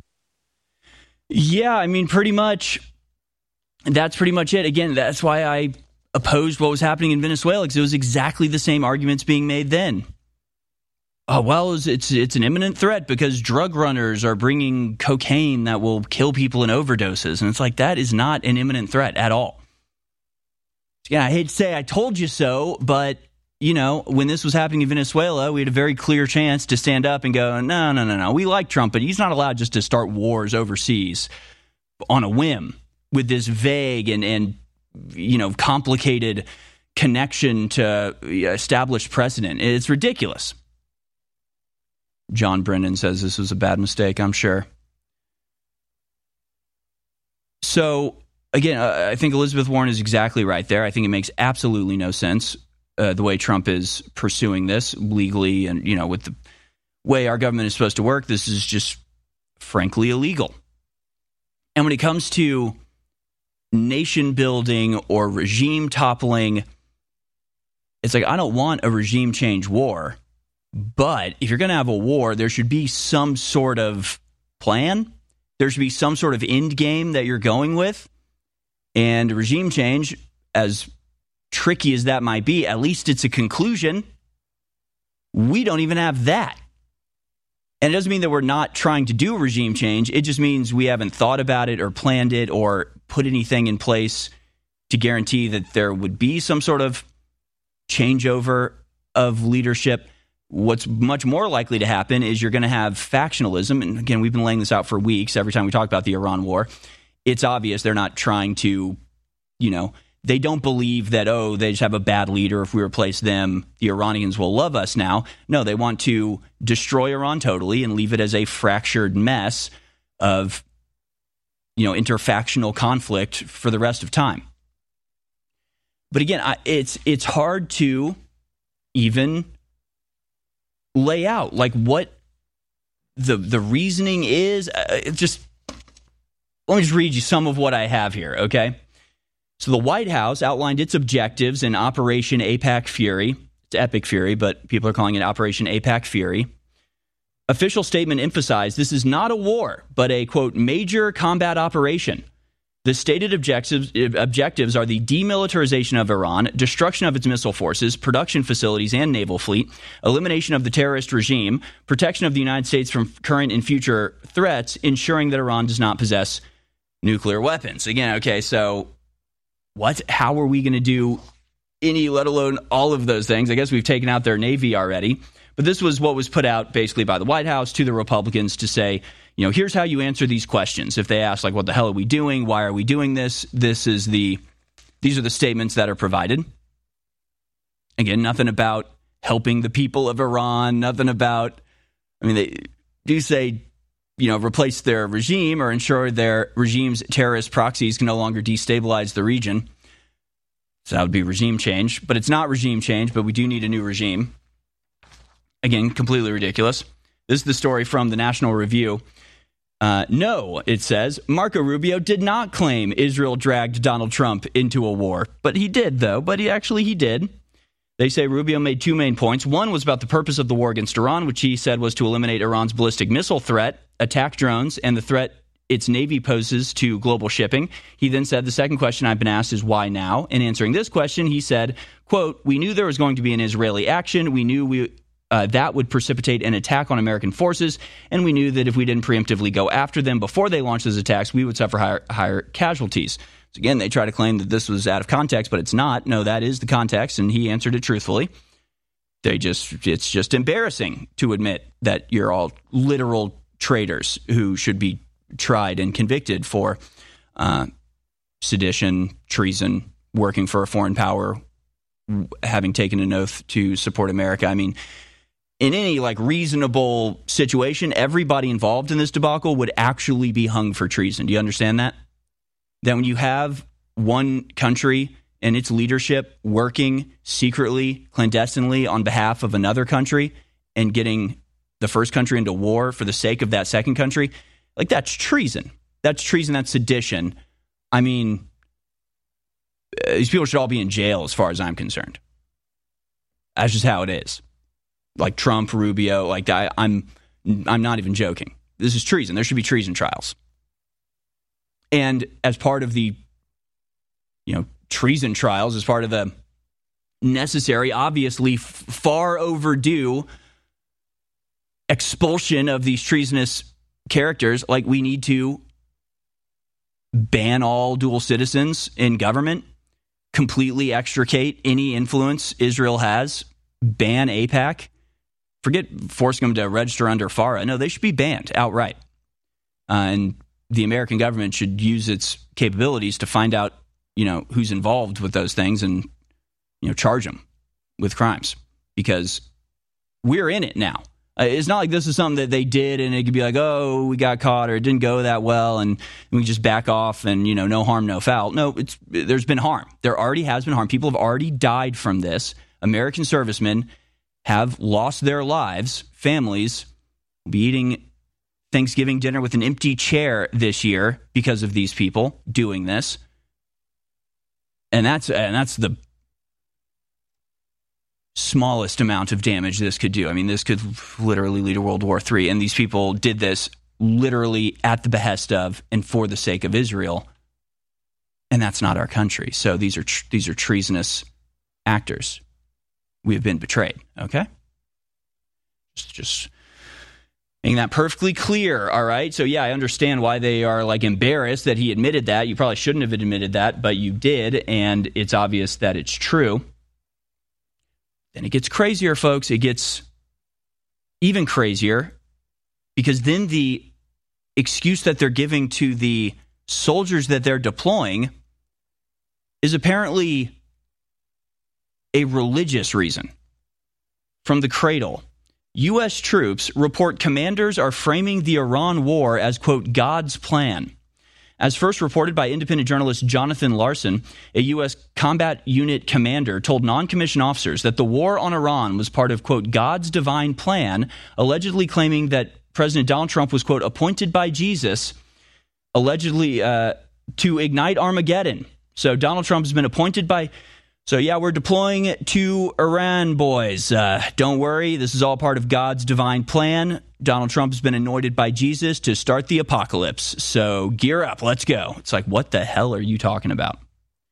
Yeah, pretty much. That's pretty much it. Again, that's why I opposed what was happening in Venezuela, because it was exactly the same arguments being made then. Oh, well, it's an imminent threat because drug runners are bringing cocaine that will kill people in overdoses. And it's like, that is not an imminent threat at all. Yeah, I hate to say I told you so, but, when this was happening in Venezuela, we had a very clear chance to stand up and go, no. We like Trump, but he's not allowed just to start wars overseas on a whim with this vague and complicated connection to established precedent. It's ridiculous. John Brennan says this was a bad mistake, I'm sure. So, again, I think Elizabeth Warren is exactly right there. I think it makes absolutely no sense the way Trump is pursuing this legally and, with the way our government is supposed to work. This is just frankly illegal. And when it comes to nation building or regime toppling, it's like, I don't want a regime change war, but if you're going to have a war, there should be some sort of plan. There should be some sort of end game that you're going with. And regime change, as tricky as that might be, at least it's a conclusion. We don't even have that. And it doesn't mean that we're not trying to do regime change. It just means we haven't thought about it or planned it or put anything in place to guarantee that there would be some sort of changeover of leadership. What's much more likely to happen is you're going to have factionalism. And again, we've been laying this out for weeks. Every time we talk about the Iran war, it's obvious they're not trying to, they don't believe that, they just have a bad leader. If we replace them, the Iranians will love us now. No, they want to destroy Iran totally and leave it as a fractured mess of, interfactional conflict for the rest of time. But again, it's hard to even lay out like what the reasoning is. Let me just read you some of what I have here, okay? So the White House outlined its objectives in Operation APAC Fury. It's Epic Fury, but people are calling it Operation APAC Fury. Official statement emphasized this is not a war, but a, quote, major combat operation. The stated objectives are the demilitarization of Iran, destruction of its missile forces, production facilities and naval fleet, elimination of the terrorist regime, protection of the United States from current and future threats, ensuring that Iran does not possess nuclear weapons. Again, okay, so what? How are we going to do any, let alone all of those things? I guess we've taken out their Navy already. But this was what was put out basically by the White House to the Republicans to say, here's how you answer these questions. If they ask, like, what the hell are we doing? Why are we doing this? These are the statements that are provided. Again, nothing about helping the people of Iran, nothing about, they do say, replace their regime or ensure their regime's terrorist proxies can no longer destabilize the region. So that would be regime change. But it's not regime change, but we do need a new regime. Again, completely ridiculous. This is the story from the National Review. No, it says, Marco Rubio did not claim Israel dragged Donald Trump into a war. But he did, though. But he did. They say Rubio made two main points. One was about the purpose of the war against Iran, which he said was to eliminate Iran's ballistic missile threat, attack drones, and the threat its Navy poses to global shipping. He then said, the second question I've been asked is why now? In answering this question, he said, quote, we knew there was going to be an Israeli action. We knew that would precipitate an attack on American forces, and we knew that if we didn't preemptively go after them before they launched those attacks, we would suffer higher casualties. So again, they try to claim that this was out of context, but it's not. No, that is the context, and he answered it truthfully. It's just embarrassing to admit that you're all literal traitors who should be tried and convicted for sedition, treason, working for a foreign power, having taken an oath to support America. I mean, in any reasonable situation, everybody involved in this debacle would actually be hung for treason. Do you understand that? That when you have one country and its leadership working secretly, clandestinely on behalf of another country and getting the first country into war for the sake of that second country, that's treason. That's treason. That's sedition. I mean, these people should all be in jail as far as I'm concerned. That's just how it is. Trump, Rubio, I'm not even joking. This is treason. There should be treason trials. And as part of the, treason trials, as part of the necessary, obviously far overdue expulsion of these treasonous characters, we need to ban all dual citizens in government, completely extricate any influence Israel has, ban AIPAC. Forget forcing them to register under FARA. No, they should be banned outright. And the American government should use its capabilities to find out, who's involved with those things and, charge them with crimes. Because we're in it now. It's not like this is something that they did and it could be oh, we got caught or it didn't go that well and we just back off and, no harm, no foul. No, there's been harm. There already has been harm. People have already died from this. American servicemen have lost their lives. Families will be eating Thanksgiving dinner with an empty chair this year because of these people doing this. And that's the smallest amount of damage this could do. I mean, this could literally lead to World War III. And these people did this literally at the behest of and for the sake of Israel. And that's not our country. So these are treasonous actors. We have been betrayed. Okay? Just making that perfectly clear, all right? So, yeah, I understand why they are, embarrassed that he admitted that. You probably shouldn't have admitted that, but you did, and it's obvious that it's true. Then it gets crazier, folks. It gets even crazier because then the excuse that they're giving to the soldiers that they're deploying is apparently a religious reason. From the Cradle, U.S. troops report commanders are framing the Iran war as, quote, God's plan. As first reported by independent journalist Jonathan Larson, a U.S. combat unit commander told non-commissioned officers that the war on Iran was part of, quote, God's divine plan, allegedly claiming that President Donald Trump was, quote, appointed by Jesus, allegedly to ignite Armageddon. So Donald Trump has been appointed by... So, yeah, we're deploying to Iran, boys. Don't worry. This is all part of God's divine plan. Donald Trump has been anointed by Jesus to start the apocalypse. So gear up. Let's go. It's what the hell are you talking about?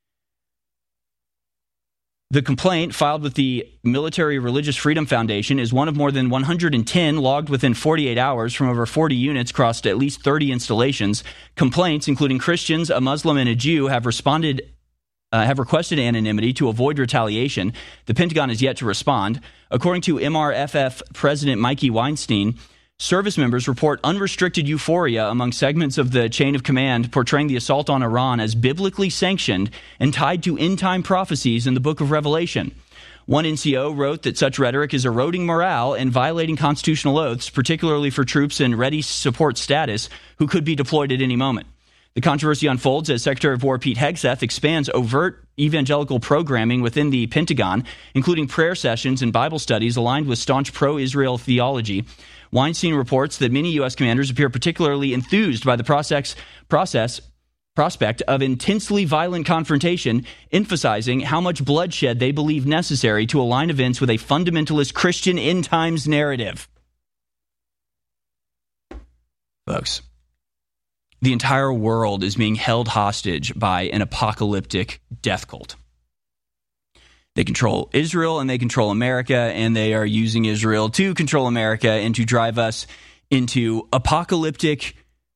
The complaint filed with the Military Religious Freedom Foundation is one of more than 110 logged within 48 hours from over 40 units across at least 30 installations. Complaints, including Christians, a Muslim, and a Jew, have requested anonymity to avoid retaliation. The Pentagon has yet to respond. According to MRFF President Mikey Weinstein, service members report unrestricted euphoria among segments of the chain of command, portraying the assault on Iran as biblically sanctioned and tied to end-time prophecies in the book of Revelation. One NCO wrote that such rhetoric is eroding morale and violating constitutional oaths, particularly for troops in ready support status who could be deployed at any moment. The controversy unfolds as Secretary of War Pete Hegseth expands overt evangelical programming within the Pentagon, including prayer sessions and Bible studies aligned with staunch pro-Israel theology. Weinstein reports that many U.S. commanders appear particularly enthused by the prospect of intensely violent confrontation, emphasizing how much bloodshed they believe necessary to align events with a fundamentalist Christian end times narrative. Folks, the entire world is being held hostage by an apocalyptic death cult. They control Israel and they control America, and they are using Israel to control America and to drive us into apocalyptic,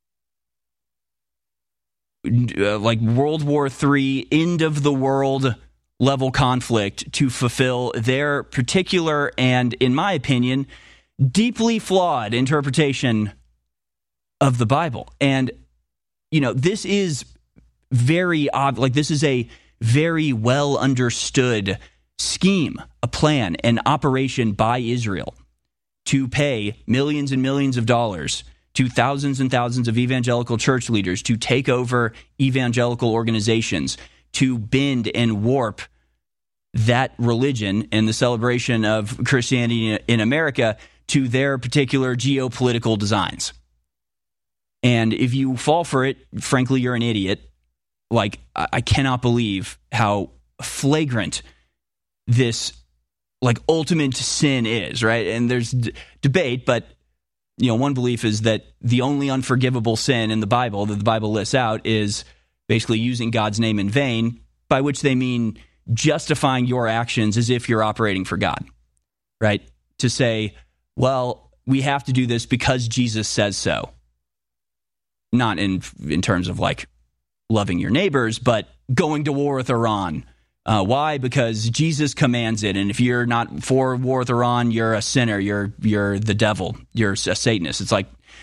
like World War III, end of the world level conflict to fulfill their particular and, in my opinion, deeply flawed interpretation of the Bible. And, this is very this is a very well understood scheme, a plan, an operation by Israel to pay millions and millions of dollars to thousands and thousands of evangelical church leaders to take over evangelical organizations, to bend and warp that religion and the celebration of Christianity in America to their particular geopolitical designs. And if you fall for it, frankly, you're an idiot. Like, I cannot believe how flagrant this, ultimate sin is, right? And there's debate, but, one belief is that the only unforgivable sin in the Bible that the Bible lists out is basically using God's name in vain, by which they mean justifying your actions as if you're operating for God, right? To say, well, we have to do this because Jesus says so. Not in terms of, loving your neighbors, but going to war with Iran. Why? Because Jesus commands it, and if you're not for war with Iran, you're a sinner, you're the devil, you're a Satanist. It's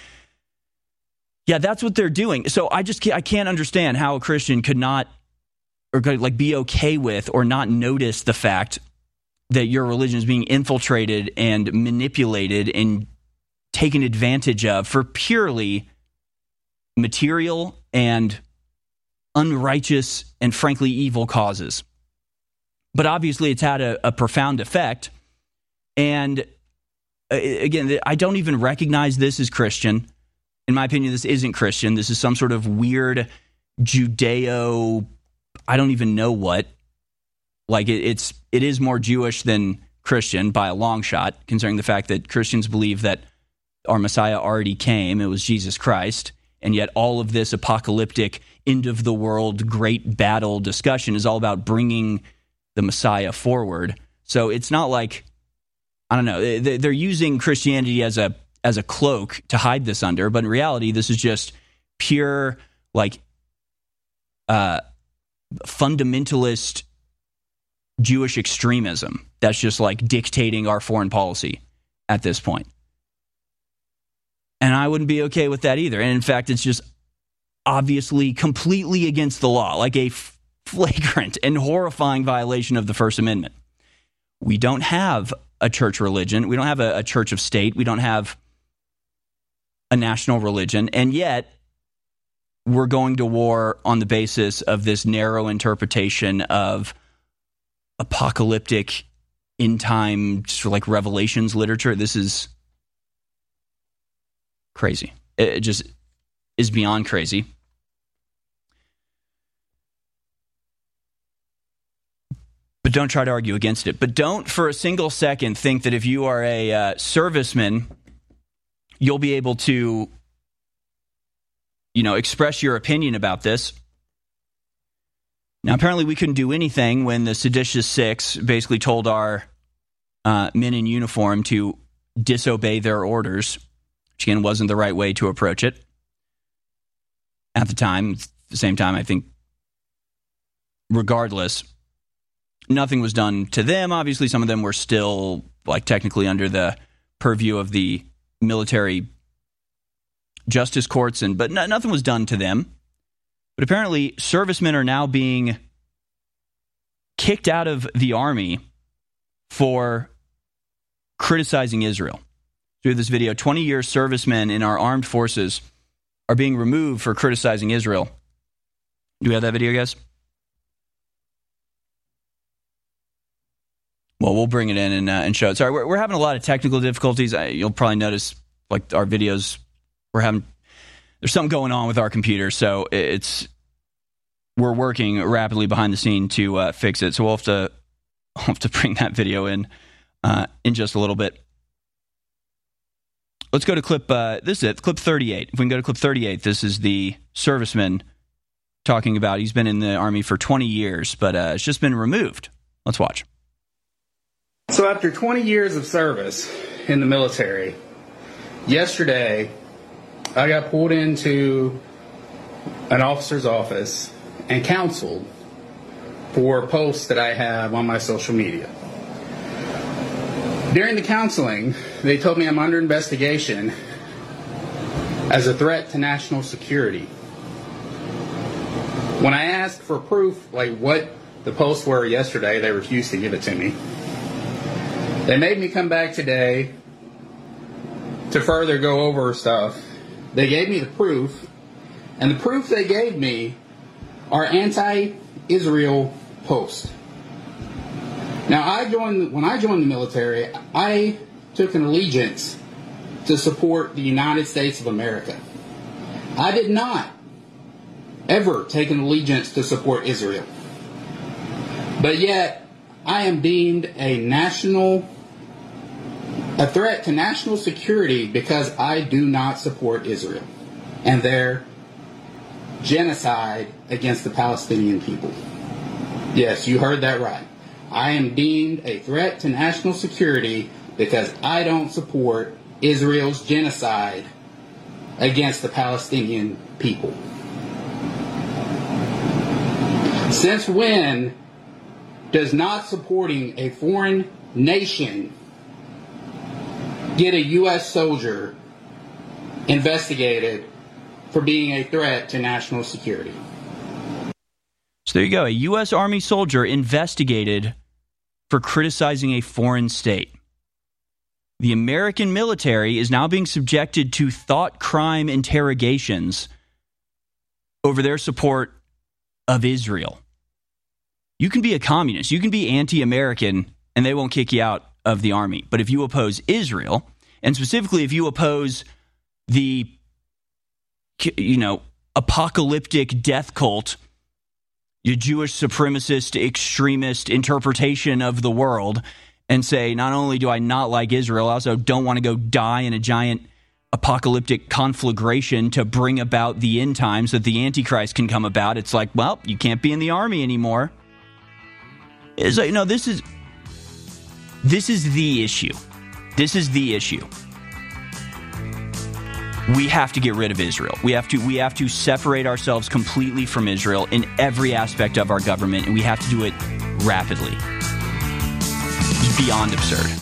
that's what they're doing. So I can't understand how a Christian could not, or could be okay with, or not notice the fact that your religion is being infiltrated and manipulated and taken advantage of for purely material and unrighteous and frankly evil causes. But obviously it's had a profound effect. And again, I don't even recognize this as Christian. In my opinion, this isn't Christian. This is some sort of weird Judeo, I don't even know what. It is more Jewish than Christian by a long shot, considering the fact that Christians believe that our Messiah already came. It was Jesus Christ. And yet all of this apocalyptic, end-of-the-world, great battle discussion is all about bringing the Messiah forward. So it's not like, I don't know, they're using Christianity as a cloak to hide this under, but in reality, this is just pure, fundamentalist Jewish extremism that's just, dictating our foreign policy at this point. And I wouldn't be okay with that either. And in fact, it's just obviously completely against the law, like a flagrant and horrifying violation of the First Amendment. We don't have a church religion. We don't have a church of state. We don't have a national religion. And yet, we're going to war on the basis of this narrow interpretation of apocalyptic end-time, Revelations literature. This is crazy. It just is beyond crazy. But don't try to argue against it. But don't for a single second think that if you are a serviceman, you'll be able to, express your opinion about this. Now, apparently we couldn't do anything when the seditious six basically told our men in uniform to disobey their orders, which again wasn't the right way to approach it at the time. At the same time, I think, regardless, nothing was done to them. Obviously, some of them were still technically under the purview of the military justice courts, but nothing was done to them. But apparently, servicemen are now being kicked out of the army for criticizing Israel. Through this video, 20-year servicemen in our armed forces are being removed for criticizing Israel. Do we have that video, guys? Well, we'll bring it in and show it. Sorry, we're having a lot of technical difficulties. You'll probably notice like our videos, there's something going on with our computer, so we're working rapidly behind the scene to fix it. So we'll have to bring that video in just a little bit. Let's go to clip. This is it, clip 38. If we can go to clip 38, this is the serviceman talking about he's been in the Army for 20 years, but it's just been removed. Let's watch. So after 20 years of service in the military, yesterday I got pulled into an officer's office and counseled for posts that I have on my social media. During the counseling, they told me I'm under investigation as a threat to national security. When I asked for proof, like what the posts were yesterday, they refused to give it to me. They made me come back today to further go over stuff. They gave me the proof, and the proof they gave me are anti-Israel posts. Now, when I joined the military, I took an allegiance to support the United States of America. I did not ever take an allegiance to support Israel. But yet, I am deemed a threat to national security because I do not support Israel and their genocide against the Palestinian people. Yes, you heard that right. I am deemed a threat to national security because I don't support Israel's genocide against the Palestinian people. Since when does not supporting a foreign nation get a U.S. soldier investigated for being a threat to national security? So there you go. A U.S. Army soldier investigated for criticizing a foreign state. The American military is now being subjected to thought crime interrogations over their support of Israel. You can be a communist, you can be anti-American, and they won't kick you out of the Army. But if you oppose Israel, and specifically if you oppose the, apocalyptic death cult, your Jewish supremacist extremist interpretation of the world, and say, not only do I not like Israel, I also don't want to go die in a giant apocalyptic conflagration to bring about the end times that the Antichrist can come about. It's like, well, you can't be in the Army anymore. It's like, no, this is the issue. This is the issue. We have to get rid of Israel. We have to separate ourselves completely from Israel in every aspect of our government, and we have to do it rapidly. It's beyond absurd.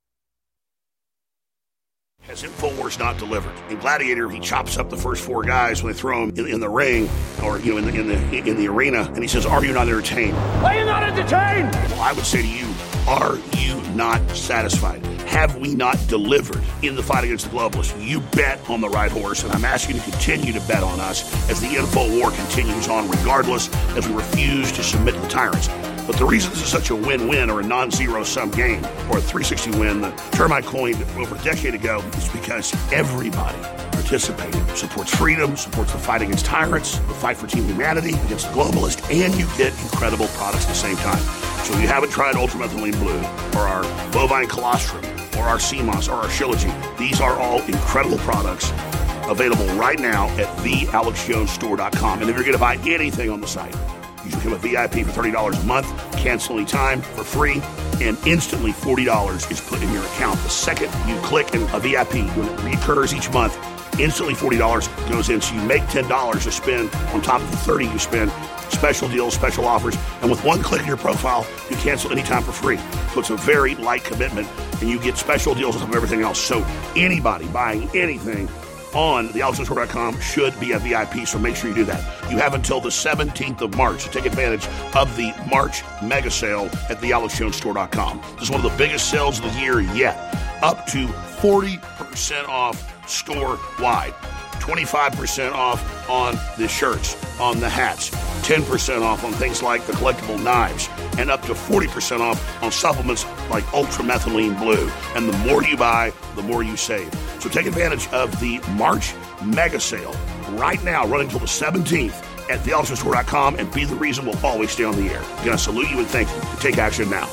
Has InfoWars not delivered? In Gladiator, he chops up the first four guys when they throw him in the ring or in the arena, and he says, "Are you not entertained? Are you not entertained?" Well, I would say to you, are you not satisfied? Have we not delivered in the fight against the globalists? You bet on the right horse, and I'm asking you to continue to bet on us as the info war continues on, regardless, as we refuse to submit to the tyrants. But the reason this is such a win-win or a non-zero-sum game or a 360 win the termite coined over a decade ago is because everybody participated, supports freedom, supports the fight against tyrants, the fight for team humanity against the globalist, and you get incredible products at the same time. So if you haven't tried Ultramethylene Blue or our bovine colostrum or our CMOS or our Shilajit, these are all incredible products available right now at thealexjonesstore.com. And if you're going to buy anything on the site, you should become a VIP for $30 a month, cancel any time for free, and instantly $40 is put in your account. The second you click in a VIP, when it recurs each month, instantly $40 goes in, so you make $10 to spend on top of the $30 you spend. Special deals, special offers, and with one click in your profile, you cancel anytime for free. So it's a very light commitment, and you get special deals on top of everything else. So anybody buying anything on thealexjonesstore.com should be a VIP, so make sure you do that. You have until the 17th of March to take advantage of the March mega sale at thealexjonesstore.com. This is one of the biggest sales of the year yet. Up to 40% off store-wide. 25% off on the shirts, on the hats, 10% off on things like the collectible knives, and up to 40% off on supplements like Ultramethylene Blue. And the more you buy, the more you save. So take advantage of the March mega sale right now, running until the 17th at theelephantstore.com, and be the reason we'll always stay on the air. Again, I salute you and thank you. Take action now.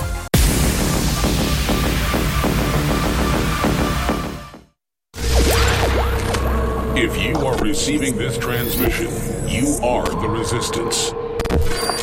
If you are receiving this transmission, you are the resistance.